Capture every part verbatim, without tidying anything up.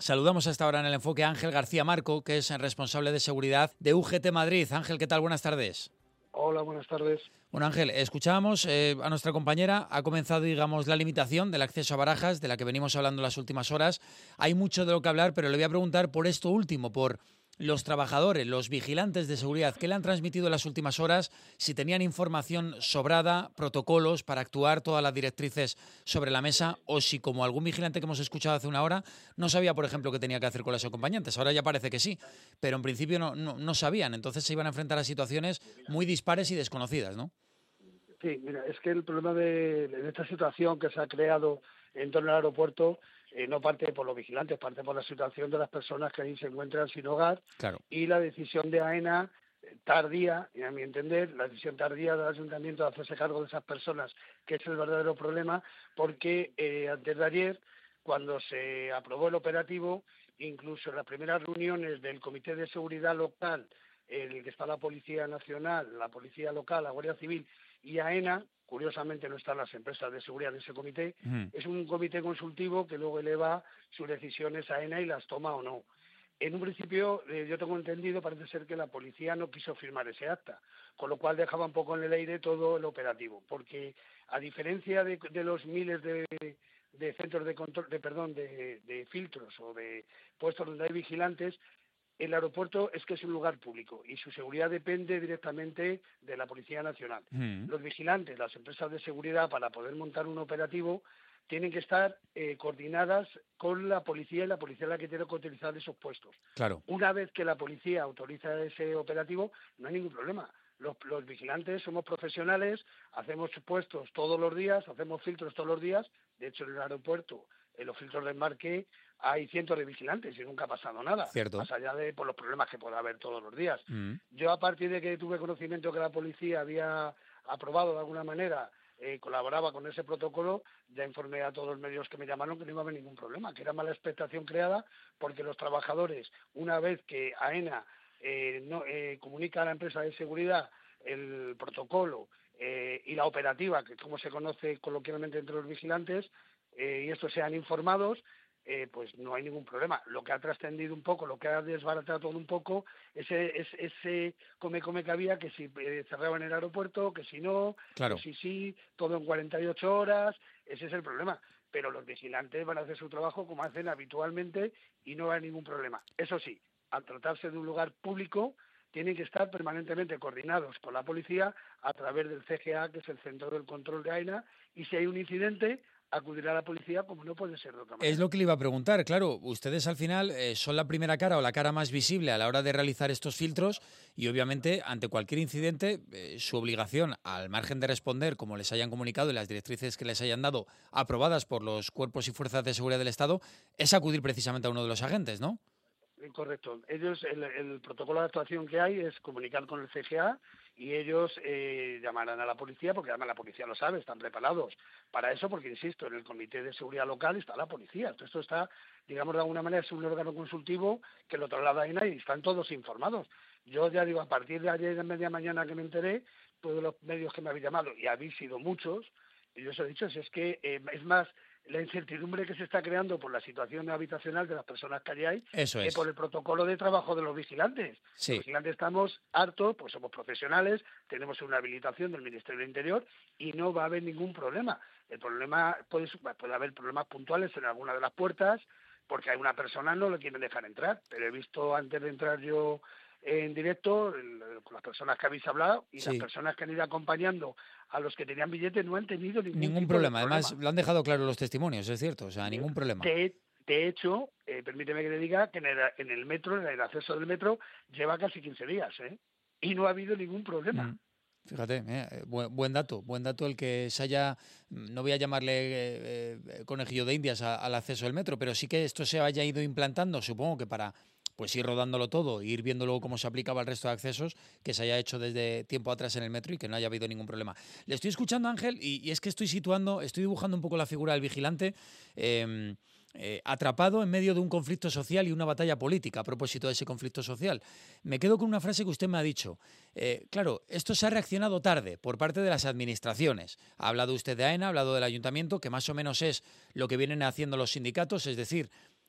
Saludamos hasta ahora en el enfoque a Ángel García Marco, que es el responsable de seguridad de U G T Madrid. Ángel, ¿qué tal? Buenas tardes. Hola, buenas tardes. Bueno, Ángel, escuchábamos eh, a nuestra compañera, ha comenzado, digamos, la limitación del acceso a Barajas, de la que venimos hablando en las últimas horas. Hay mucho de lo que hablar, pero le voy a preguntar por esto último, por los trabajadores, los vigilantes de seguridad, ¿qué le han transmitido en las últimas horas? Si tenían información sobrada, protocolos para actuar, todas las directrices sobre la mesa, o si, como algún vigilante que hemos escuchado hace una hora, no sabía, por ejemplo, qué tenía que hacer con los acompañantes. Ahora ya parece que sí, pero en principio no, no, no sabían. Entonces se iban a enfrentar a situaciones muy dispares y desconocidas, ¿no? Sí, mira, es que el problema de, de esta situación que se ha creado en torno al aeropuerto eh, no parte por los vigilantes, parte por la situación de las personas que ahí se encuentran sin hogar. Claro. Y la decisión de AENA eh, tardía, y a mi entender, la decisión tardía del ayuntamiento de hacerse cargo de esas personas, que es el verdadero problema, porque eh, antes de ayer, cuando se aprobó el operativo, incluso en las primeras reuniones del Comité de Seguridad Local, en el que está la Policía Nacional, la Policía Local, la Guardia Civil y AENA, curiosamente no están las empresas de seguridad en ese comité, Mm. es un comité consultivo que luego eleva sus decisiones a AENA y las toma o no. En un principio, eh, yo tengo entendido, parece ser que la policía no quiso firmar ese acta, con lo cual dejaba un poco en el aire todo el operativo, porque a diferencia de, de los miles de, de centros de control, de perdón, de, de filtros o de puestos donde hay vigilantes, el aeropuerto es que es un lugar público y su seguridad depende directamente de la Policía Nacional. Mm. Los vigilantes, las empresas de seguridad, para poder montar un operativo, tienen que estar eh, coordinadas con la policía y la policía es la que tiene que utilizar esos puestos. Claro. Una vez que la policía autoriza ese operativo, no hay ningún problema. Los, los vigilantes somos profesionales, hacemos puestos todos los días, hacemos filtros todos los días. De hecho, en el aeropuerto, en los filtros de embarque, hay cientos de vigilantes y nunca ha pasado nada, Cierto. más allá de por los problemas que pueda haber todos los días. Mm. Yo, a partir de que tuve conocimiento que la policía había aprobado de alguna manera, eh, colaboraba con ese protocolo, ya informé a todos los medios que me llamaron que no iba a haber ningún problema, que era mala expectación creada, porque los trabajadores, una vez que AENA eh, no, eh, comunica a la empresa de seguridad el protocolo eh, y la operativa, que es como se conoce coloquialmente entre los vigilantes, eh, y estos sean informados, Eh, pues no hay ningún problema. Lo que ha trascendido un poco, lo que ha desbaratado todo un poco, ese, ese, ese come-come que había, que si eh, cerraban el aeropuerto, que si no, Claro. que si sí, todo en cuarenta y ocho horas, ese es el problema. Pero los vigilantes van a hacer su trabajo como hacen habitualmente y no hay ningún problema. Eso sí, al tratarse de un lugar público, tienen que estar permanentemente coordinados con la policía a través del C G A, que es el Centro del Control de AENA, y si hay un incidente, acudir a la policía como no puede ser de otra manera. Es lo que le iba a preguntar, claro, ustedes al final eh, son la primera cara o la cara más visible a la hora de realizar estos filtros y obviamente ante cualquier incidente eh, su obligación, al margen de responder como les hayan comunicado y las directrices que les hayan dado aprobadas por los cuerpos y fuerzas de seguridad del Estado, es acudir precisamente a uno de los agentes, ¿no? Correcto. Ellos, el, el protocolo de actuación que hay es comunicar con el C G A y ellos eh, llamarán a la policía, porque además la policía lo sabe, están preparados para eso, porque insisto, en el Comité de Seguridad Local está la policía. Entonces, esto está, digamos, de alguna manera es un órgano consultivo que lo traslada a AENA y están todos informados. Yo ya digo, a partir de ayer de media mañana que me enteré, todos los medios que me habéis llamado, y habéis sido muchos, y yo os he dicho, si es que eh, es más la incertidumbre que se está creando por la situación habitacional de las personas que hay, Eso que es. por el protocolo de trabajo de los vigilantes. Sí. Los vigilantes estamos hartos, pues somos profesionales, tenemos una habilitación del Ministerio del Interior y no va a haber ningún problema. El problema puede, puede haber problemas puntuales en alguna de las puertas, porque hay una persona no le quieren dejar entrar, pero he visto antes de entrar yo en directo el, con las personas que habéis hablado y Sí. las personas que han ido acompañando a los que tenían billetes no han tenido ningún, Ningún tipo problema. de problema. Además, lo han dejado claro los testimonios, es cierto, o sea, ningún problema. De, de hecho, eh, permíteme que le diga que en el, en el metro, en el acceso del metro, lleva casi quince días, ¿eh? Y no ha habido ningún problema. Mm. Fíjate, eh, buen, buen dato, buen dato el que se haya, no voy a llamarle eh, eh, conejillo de indias a, al acceso del metro, pero sí que esto se haya ido implantando, supongo que para pues ir rodándolo todo e ir viendo luego cómo se aplicaba el resto de accesos, que se haya hecho desde tiempo atrás en el metro y que no haya habido ningún problema. Le estoy escuchando, Ángel, y, y es que estoy situando, estoy dibujando un poco la figura del vigilante, eh, Eh, atrapado en medio de un conflicto social y una batalla política a propósito de ese conflicto social. Me quedo con una frase que usted me ha dicho. Eh, claro, esto se ha reaccionado tarde por parte de las administraciones. Ha hablado usted de AENA, ha hablado del ayuntamiento, que más o menos es lo que vienen haciendo los sindicatos, es decir,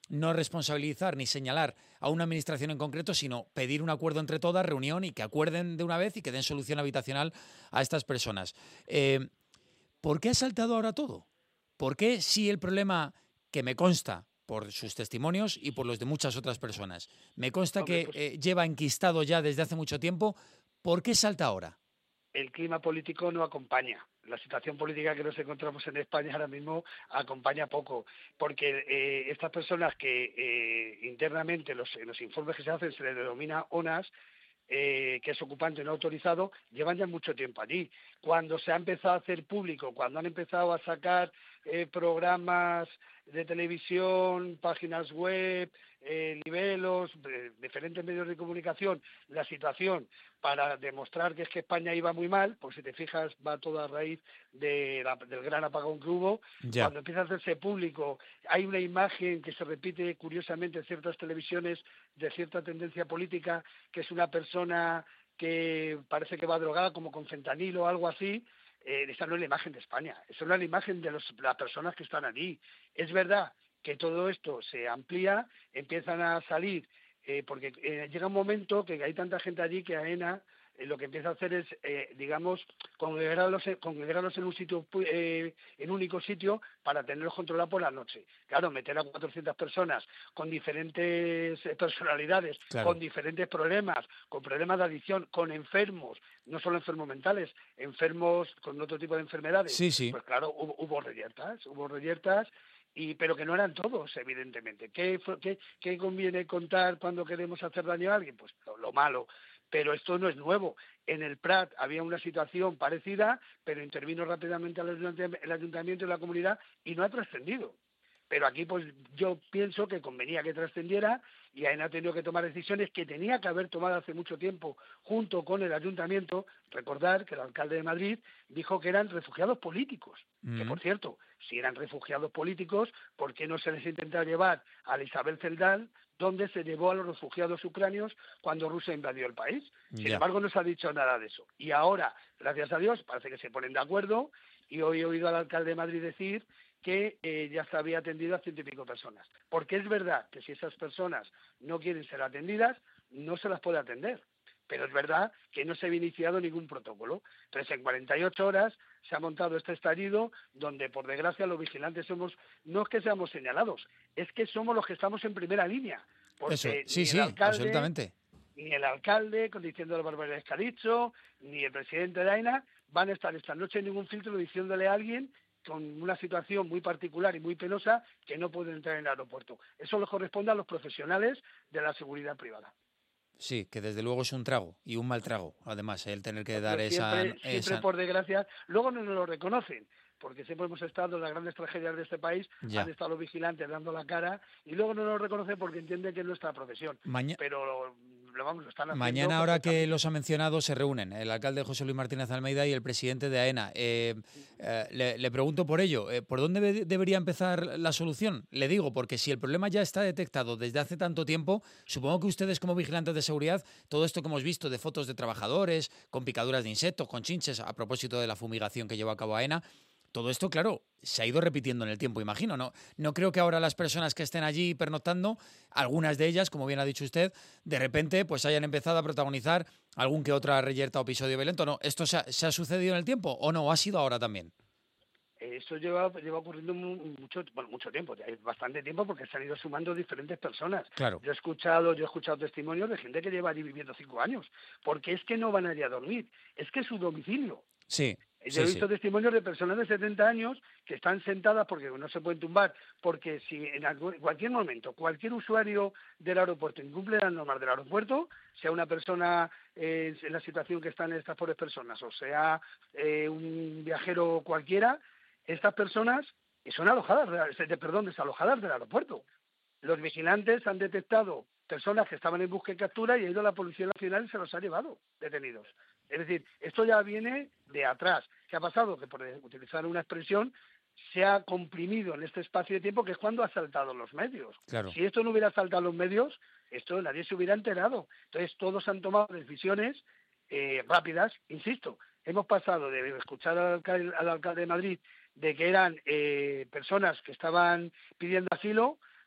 no responsabilizar ni señalar a una administración en concreto, sino pedir un acuerdo entre todas, reunión, y que acuerden de una vez y que den solución habitacional a estas personas. Eh, ¿Por qué ha saltado ahora todo? ¿Por qué si el problema, que me consta por sus testimonios y por los de muchas otras personas, me consta Hombre, que pues eh, lleva enquistado ya desde hace mucho tiempo, ¿por qué salta ahora? el clima político no acompaña. La situación política que nos encontramos en España ahora mismo acompaña poco, porque eh, estas personas que eh, internamente los, en los informes que se hacen se les denomina O N A S, eh, que es ocupante no autorizado, llevan ya mucho tiempo allí. Cuando se ha empezado a hacer público, cuando han empezado a sacar eh, programas de televisión, páginas web, eh, libelos, eh, diferentes medios de comunicación, la situación para demostrar que es que España iba muy mal, pues si te fijas va todo a raíz de la, del gran apagón que hubo. Ya. Cuando empieza a hacerse público, hay una imagen que se repite curiosamente en ciertas televisiones de cierta tendencia política, que es una persona que parece que va drogada como con fentanilo o algo así. Eh, esa no es la imagen de España, esa no es la imagen de los, las personas que están allí. Es verdad que todo esto se amplía, empiezan a salir, eh, porque eh, llega un momento que hay tanta gente allí que AENA eh, lo que empieza a hacer es, eh, digamos, congregarlos, congregarlos en un sitio, eh, en un único sitio para tenerlos controlados por la noche. Claro, meter a cuatrocientas personas con diferentes personalidades, con Claro. diferentes problemas, con problemas de adicción, con enfermos, no solo enfermos mentales, enfermos con otro tipo de enfermedades, Sí, sí. pues claro, hubo, hubo reyertas, hubo reyertas, y pero que no eran todos, evidentemente. ¿Qué, qué, qué conviene contar cuando queremos hacer daño a alguien? Pues lo, lo malo. Pero esto no es nuevo. En el Prat había una situación parecida, pero intervino rápidamente el ayuntamiento y la comunidad y no ha trascendido. Pero aquí pues yo pienso que convenía que trascendiera y AENA ha tenido que tomar decisiones que tenía que haber tomado hace mucho tiempo junto con el ayuntamiento. Recordar que el alcalde de Madrid dijo que eran refugiados políticos, que Mm. por cierto, si eran refugiados políticos, ¿por qué no se les intenta llevar a la Isabel Celdán, donde se llevó a los refugiados ucranianos cuando Rusia invadió el país? Sin Ya. embargo, no se ha dicho nada de eso. Y ahora, gracias a Dios, parece que se ponen de acuerdo y hoy he oído al alcalde de Madrid decir que eh, ya se había atendido a ciento y pico personas. Porque es verdad que si esas personas no quieren ser atendidas, no se las puede atender. Pero es verdad que no se había iniciado ningún protocolo. Entonces, en cuarenta y ocho horas se ha montado este estallido donde, por desgracia, los vigilantes somos, no es que seamos señalados, es que somos los que estamos en primera línea. Eso. Porque Sí, ni el sí, alcalde, absolutamente. ni el alcalde, diciendo las barbaridades que ha dicho, ni el presidente de AENA van a estar esta noche en ningún filtro diciéndole a alguien con una situación muy particular y muy penosa que no pueden entrar en el aeropuerto. Eso le corresponde a los profesionales de la seguridad privada. Sí, que desde luego es un trago y un mal trago, además, el tener que dar Hombre, esa, siempre, siempre esa... por desgracia, luego no nos lo reconocen, porque siempre hemos estado en las grandes tragedias de este país, han Ya. estado los vigilantes dando la cara y luego no nos lo reconocen porque entienden que es nuestra profesión. Maña- Pero lo, vamos, lo están haciendo Mañana, ahora que perfectamente. los ha mencionado, se reúnen el alcalde José Luis Martínez Almeida y el presidente de AENA. Eh, eh, le, le pregunto por ello, eh, ¿por dónde ve- debería empezar la solución? Le digo, porque si el problema ya está detectado desde hace tanto tiempo, supongo que ustedes como vigilantes de seguridad, todo esto que hemos visto de fotos de trabajadores con picaduras de insectos, con chinches, a propósito de la fumigación que lleva a cabo AENA, todo esto, claro, se ha ido repitiendo en el tiempo, imagino. No, no creo que ahora las personas que estén allí pernoctando, algunas de ellas, como bien ha dicho usted, de repente pues hayan empezado a protagonizar algún que otra reyerta o episodio violento. No, ¿esto se ha, se ha sucedido en el tiempo o no? ¿Ha sido ahora también? Eso lleva, lleva ocurriendo mucho, bueno, mucho tiempo, ya hay bastante tiempo porque se han ido sumando diferentes personas. Claro. Yo he escuchado, yo he escuchado testimonios de gente que lleva allí viviendo cinco años, porque es que no van allí a dormir, es que es su domicilio. Sí, Yo sí, he sí. visto testimonios de personas de setenta años que están sentadas porque no se pueden tumbar, porque si en algún- cualquier momento cualquier usuario del aeropuerto incumple las normas del aeropuerto, sea una persona eh, en la situación que están estas pobres personas, o sea eh, un viajero cualquiera, estas personas son alojadas, de- perdón, desalojadas del aeropuerto. Los vigilantes han detectado personas que estaban en búsqueda y captura y ha ido la Policía Nacional y se los ha llevado detenidos. Es decir, esto ya viene de atrás. ¿Qué ha pasado? Que por utilizar una expresión se ha comprimido en este espacio de tiempo que es cuando ha saltado los medios. Claro. Si esto no hubiera saltado los medios, esto nadie se hubiera enterado. Entonces todos han tomado decisiones eh, rápidas, insisto. Hemos pasado de escuchar al alcalde, al alcalde de Madrid de que eran eh, personas que estaban pidiendo asilo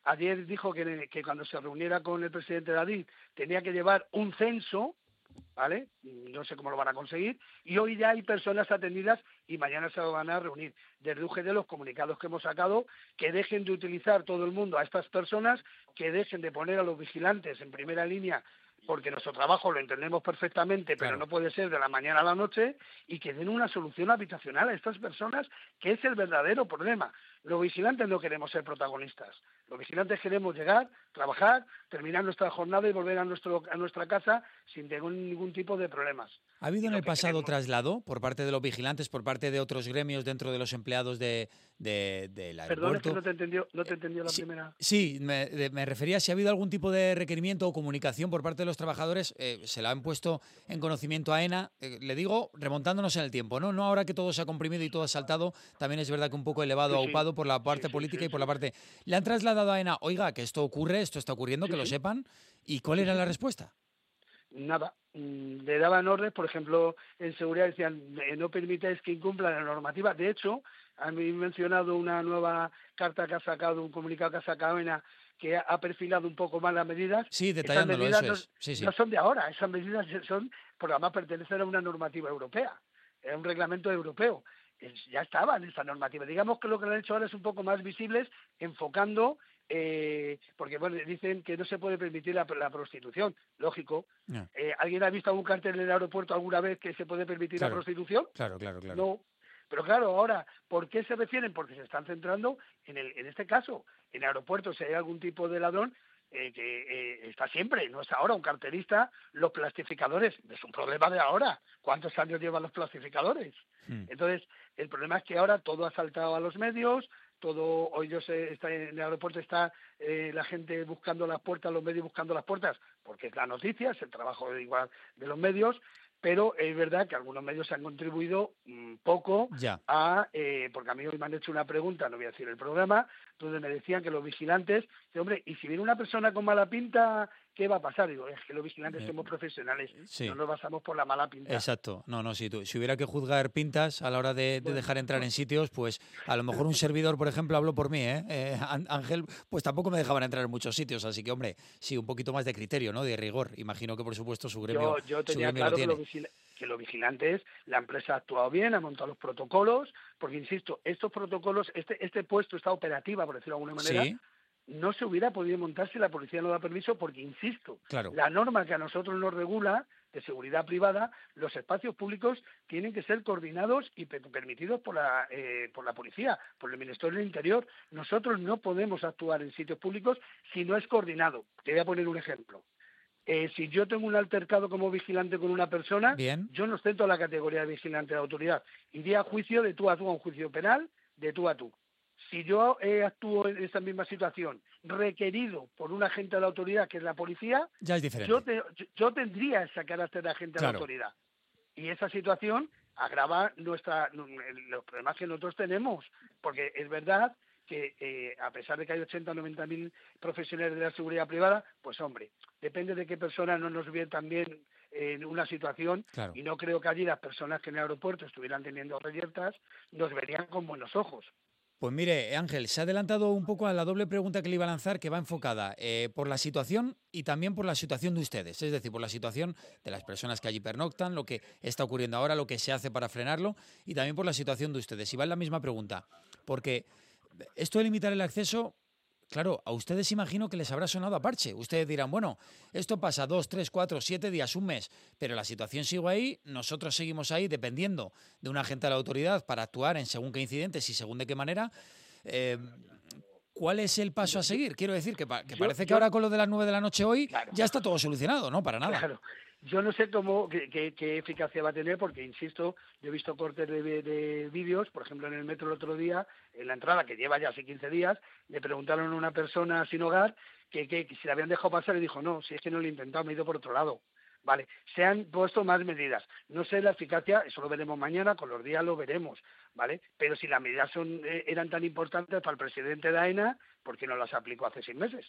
ayer dijo que, que cuando se reuniera con el presidente David tenía que llevar un censo, ¿vale? No sé cómo lo van a conseguir, y hoy ya hay personas atendidas y mañana se van a reunir. Deduje de los comunicados que hemos sacado que dejen de utilizar todo el mundo a estas personas, que dejen de poner a los vigilantes en primera línea, porque nuestro trabajo lo entendemos perfectamente, pero Claro. no puede ser de la mañana a la noche, y que den una solución habitacional a estas personas, que es el verdadero problema. Los vigilantes no queremos ser protagonistas. Los vigilantes queremos llegar, trabajar, terminar nuestra jornada y volver a, nuestro, a nuestra casa sin tener ningún tipo de problemas. ¿Ha habido Y en lo el que pasado queremos... traslado por parte de los vigilantes, por parte de otros gremios dentro de los empleados de, de- del Perdón, es que aeropuerto? no te entendió, no te entendió la Sí, primera... sí, me, de- me refería si ha habido algún tipo de requerimiento o comunicación por parte de los trabajadores, eh, se la han puesto en conocimiento a AENA, eh, le digo, remontándonos en el tiempo, ¿no? No ahora que todo se ha comprimido y todo ha saltado, también es verdad que un poco elevado, Sí, sí, aupado por la sí, parte sí, política sí, y por la sí, parte... Le han trasladado a AENA, oiga, que esto ocurre, esto está ocurriendo, sí, que lo sí, sepan, ¿y cuál sí, era sí. la respuesta? Nada. Mm, Le daban órdenes, por ejemplo, en seguridad decían, eh, no permitáis que incumplan la normativa. De hecho, han mencionado una nueva carta que ha sacado, un comunicado que ha sacado ENA, que ha perfilado un poco más las medidas. Sí, Esas detallándolo, medidas eso no, es, sí, no sí. son de ahora, esas medidas son, porque además pertenecen a una normativa europea, a un reglamento europeo. Es- ya estaban esa normativa. Digamos que lo que lo han hecho ahora es un poco más visibles, enfocando, eh, porque bueno, dicen que no se puede permitir la, la prostitución, lógico. Ya, Eh, ¿Alguien ha visto algún cartel en el aeropuerto alguna vez que se puede permitir la claro, prostitución? claro, claro, claro. No. Pero claro, ahora, ¿por qué se refieren? Porque se están centrando en, el, en este caso. En aeropuertos, si hay algún tipo de ladrón, eh, que eh, está siempre, no es ahora, un carterista, los plastificadores, es un problema de ahora. ¿Cuántos años llevan los plastificadores? Hmm. Entonces, el problema es que ahora todo ha saltado a los medios, todo, hoy yo sé, está en el aeropuerto está eh, la gente buscando las puertas, los medios buscando las puertas, porque es la noticia, es el trabajo de, igual de los medios, pero es verdad que algunos medios han contribuido mmm, poco Ya. a, eh, porque a mí hoy me han hecho una pregunta, no voy a decir el programa, donde me decían que los vigilantes, que, hombre, y si viene una persona con mala pinta, ¿qué va a pasar? Digo, es que los vigilantes Eh, somos profesionales, sí. no nos basamos por la mala pinta. Exacto, no, no, si, tu- si hubiera que juzgar pintas a la hora de, de Bueno, dejar entrar en sitios, pues a lo mejor un servidor, por ejemplo, hablo por mí, ¿eh? Eh, Án- Ángel, pues tampoco me dejaban entrar en muchos sitios, así que, hombre, sí, un poquito más de criterio, ¿no? De rigor. Imagino que, por supuesto, su gremio, yo, yo su tenía gremio lo claro que los, tiene. vigil que los vigilantes, la empresa ha actuado bien, ha montado los protocolos, porque insisto, estos protocolos, este, este puesto, esta operativa, por decirlo de alguna manera, Sí, no se hubiera podido montar si la policía no da permiso, porque, insisto, claro, la norma que a nosotros nos regula de seguridad privada, los espacios públicos tienen que ser coordinados y pe permitidos por la, eh, por la policía, por el Ministerio del Interior. Nosotros no podemos actuar en sitios públicos si no es coordinado. Te voy a poner un ejemplo. Eh, si yo tengo un altercado como vigilante con una persona, bien, yo no ostento la categoría de vigilante de autoridad. Iría a juicio de tú a tú, a un juicio penal, de tú a tú. Si yo eh, actúo en esa misma situación, requerido por un agente de la autoridad, que es la policía, ya es yo, diferente. te, yo tendría ese carácter de agente de la Claro, autoridad. Y esa situación agrava nuestra, los problemas que nosotros tenemos, porque es verdad que eh, a pesar de que hay ochenta o noventa mil profesionales de la seguridad privada, pues hombre, depende de qué persona no nos ve también en una situación, claro. y no creo que allí las personas que en el aeropuerto estuvieran teniendo reyertas nos verían con buenos ojos. Pues mire, Ángel, se ha adelantado un poco a la doble pregunta que le iba a lanzar, que va enfocada eh, por la situación y también por la situación de ustedes, es decir, por la situación de las personas que allí pernoctan, lo que está ocurriendo ahora, lo que se hace para frenarlo y también por la situación de ustedes. Y va en la misma pregunta, porque esto de limitar el acceso, claro, a ustedes imagino que les habrá sonado a parche. Ustedes dirán, bueno, esto pasa dos, tres, cuatro, siete días, un mes, pero la situación sigue ahí, nosotros seguimos ahí dependiendo de un agente de la autoridad para actuar en según qué incidentes y según de qué manera. Eh, ¿Cuál es el paso Yo, a yo, seguir? Quiero decir que, pa que yo, parece que yo ahora con lo de las nueve de la noche hoy claro, ya está todo solucionado, ¿no? Para nada. claro. Yo no sé cómo, qué, qué, qué eficacia va a tener, porque, insisto, yo he visto cortes de, de vídeos, por ejemplo, en el metro el otro día, en la entrada, que lleva ya así quince días, le preguntaron a una persona sin hogar que, que, que si la habían dejado pasar y dijo, no, si es que no lo he intentado, me he ido por otro lado. Vale, se han puesto más medidas. No sé la eficacia, eso lo veremos mañana, con los días lo veremos, ¿vale? Pero si las medidas son, eh, eran tan importantes para el presidente de AENA, ¿por qué no las aplicó hace seis meses?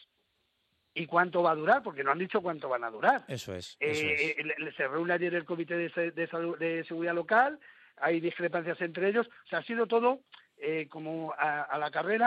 ¿Y cuánto va a durar? Porque no han dicho cuánto van a durar. Eso es, eso Eh, es. eh, se reúne ayer el Comité de, de, Salud, de Seguridad Local, hay discrepancias entre ellos, o sea, ha sido todo eh, como a, a la carrera,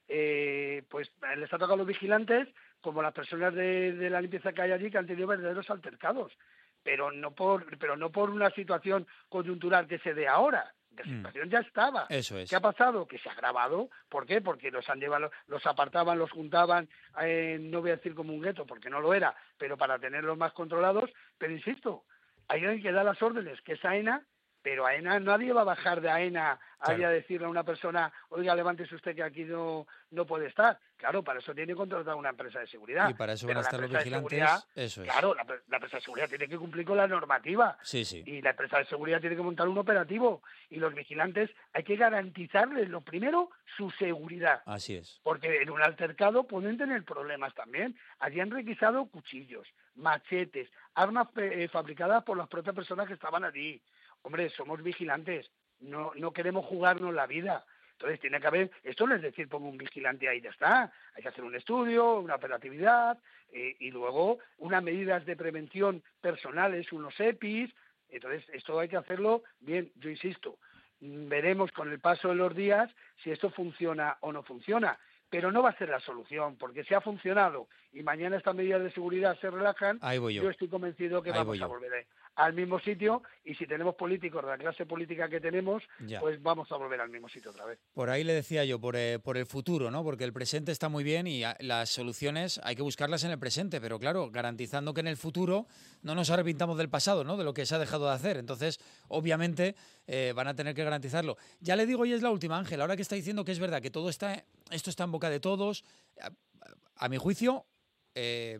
eh, pues les ha tocado a los vigilantes como las personas de, de la limpieza que hay allí, que han tenido verdaderos altercados, pero no por pero no por una situación coyuntural que se dé ahora. La situación mm. ya estaba. Eso es. ¿Qué ha pasado? Que se ha agravado. ¿Por qué? Porque los han llevado, los apartaban, los juntaban, eh, no voy a decir como un gueto, porque no lo era, pero para tenerlos más controlados. Pero insisto, hay alguien que da las órdenes, que es AENA, pero AENA, nadie va a bajar de AENA claro. a decirle a una persona, oiga, levántese usted que aquí no, no puede estar. Claro, para eso tiene que contratar una empresa de seguridad. Y para eso van a estar los vigilantes, eso es. Claro, la, la empresa de seguridad tiene que cumplir con la normativa. Sí, sí. Y la empresa de seguridad tiene que montar un operativo. Y los vigilantes hay que garantizarles, lo primero, su seguridad. Así es. Porque en un altercado pueden tener problemas también. Allí han requisado cuchillos, machetes, armas eh, fabricadas por las propias personas que estaban allí. Hombre, somos vigilantes, no no queremos jugarnos la vida. Entonces tiene que haber, esto no es decir pongo un vigilante ahí y ya está, hay que hacer un estudio, una operatividad eh, y luego unas medidas de prevención personales, unos E P Is. Entonces esto hay que hacerlo bien, yo insisto, veremos con el paso de los días si esto funciona o no funciona. Pero no va a ser la solución, porque si ha funcionado y mañana estas medidas de seguridad se relajan, yo. yo estoy convencido que Ahí vamos a volver al mismo sitio, y si tenemos políticos de la clase política que tenemos, ya. pues vamos a volver al mismo sitio otra vez. Por ahí le decía yo, por, eh, por el futuro, ¿no? Porque el presente está muy bien y a, las soluciones hay que buscarlas en el presente, pero claro, garantizando que en el futuro no nos arrepintamos del pasado, ¿no? De lo que se ha dejado de hacer. Entonces, obviamente, eh, van a tener que garantizarlo. Ya le digo, y es la última, Ángel, ahora que está diciendo que es verdad que todo está, esto está en boca de todos, a, a mi juicio, eh,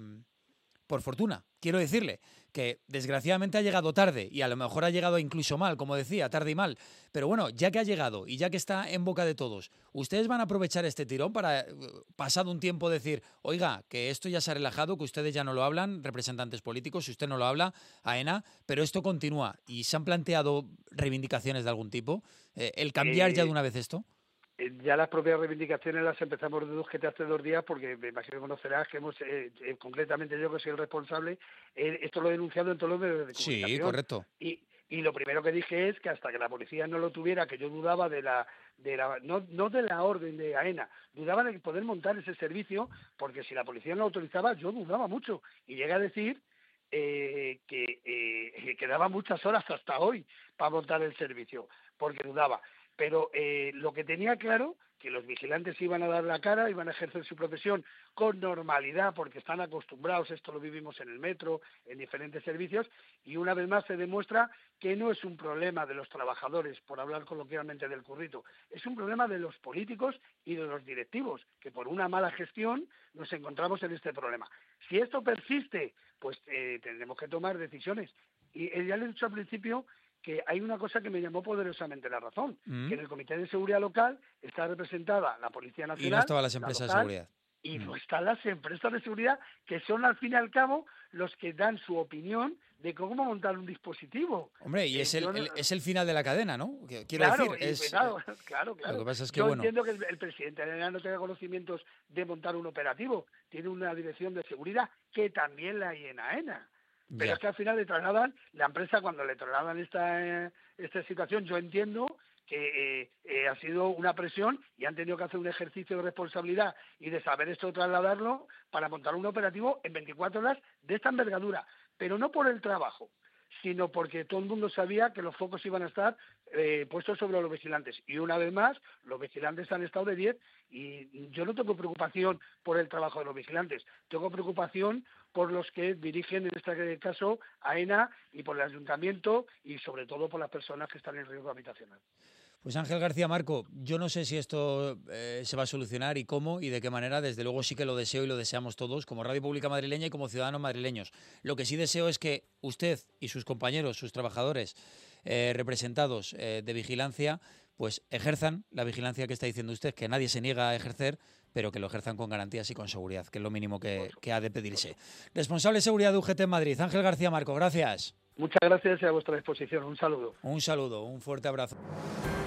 por fortuna, quiero decirle que desgraciadamente ha llegado tarde y a lo mejor ha llegado incluso mal, como decía, tarde y mal. Pero bueno, ya que ha llegado y ya que está en boca de todos, ¿ustedes van a aprovechar este tirón para, pasado un tiempo, decir, oiga, que esto ya se ha relajado, que ustedes ya no lo hablan, representantes políticos, si usted no lo habla, AENA, pero esto continúa? ¿Y se han planteado reivindicaciones de algún tipo? Eh, ¿El cambiar eh... ya de una vez esto? Ya las propias reivindicaciones las empezamos de dos que hace dos días, porque me imagino que conocerás que hemos, eh, eh, concretamente yo que soy el responsable, eh, esto lo he denunciado en todos los medios de comunicación. Sí, correcto. Y, y lo primero que dije es que hasta que la policía no lo tuviera, que yo dudaba de la, de la no, no de la orden de AENA, dudaba de poder montar ese servicio, porque si la policía no lo autorizaba, yo dudaba mucho. Y llegué a decir eh, que eh, quedaba muchas horas hasta hoy para montar el servicio, porque dudaba. Pero eh, lo que tenía claro, que los vigilantes iban a dar la cara, iban a ejercer su profesión con normalidad, porque están acostumbrados, esto lo vivimos en el metro, en diferentes servicios, y una vez más se demuestra que no es un problema de los trabajadores, por hablar coloquialmente del currito, es un problema de los políticos y de los directivos, que por una mala gestión nos encontramos en este problema. Si esto persiste, pues eh, tendremos que tomar decisiones. Y eh, ya le he dicho al principio que hay una cosa que me llamó poderosamente la razón, mm. que en el Comité de Seguridad Local está representada la Policía Nacional. Y no estaban las empresas local, de seguridad. Y mm. no están las empresas de seguridad, que son al fin y al cabo los que dan su opinión de cómo montar un dispositivo. Hombre, y eh, es, el, no, el, es el final de la cadena, ¿no? Quiero claro, decir, es... Claro, claro, claro. Lo que pasa es que, Yo bueno... entiendo que el, el presidente de AENA no tenga conocimientos de montar un operativo. Tiene una dirección de seguridad que también la hay en AENA. Pero ya. Es que al final le trasladan, la empresa cuando le trasladan esta, eh, esta situación, yo entiendo que eh, eh, ha sido una presión y han tenido que hacer un ejercicio de responsabilidad y de saber esto trasladarlo para montar un operativo en veinticuatro horas de esta envergadura, pero no por el trabajo, sino porque todo el mundo sabía que los focos iban a estar eh, puestos sobre los vigilantes. Y una vez más, los vigilantes han estado de diez y yo no tengo preocupación por el trabajo de los vigilantes, tengo preocupación por los que dirigen, en este caso, AENA y por el ayuntamiento y sobre todo por las personas que están en riesgo habitacional. Pues Ángel García Marco, yo no sé si esto eh, se va a solucionar y cómo y de qué manera. Desde luego sí que lo deseo y lo deseamos todos, como Radio Pública Madrileña y como ciudadanos madrileños. Lo que sí deseo es que usted y sus compañeros, sus trabajadores eh, representados eh, de vigilancia, pues ejerzan la vigilancia que está diciendo usted, que nadie se niega a ejercer, pero que lo ejerzan con garantías y con seguridad, que es lo mínimo que, que ha de pedirse. Responsable de Seguridad de U G T en Madrid, Ángel García Marco, gracias. Muchas gracias y a vuestra disposición. Un saludo. Un saludo, un fuerte abrazo.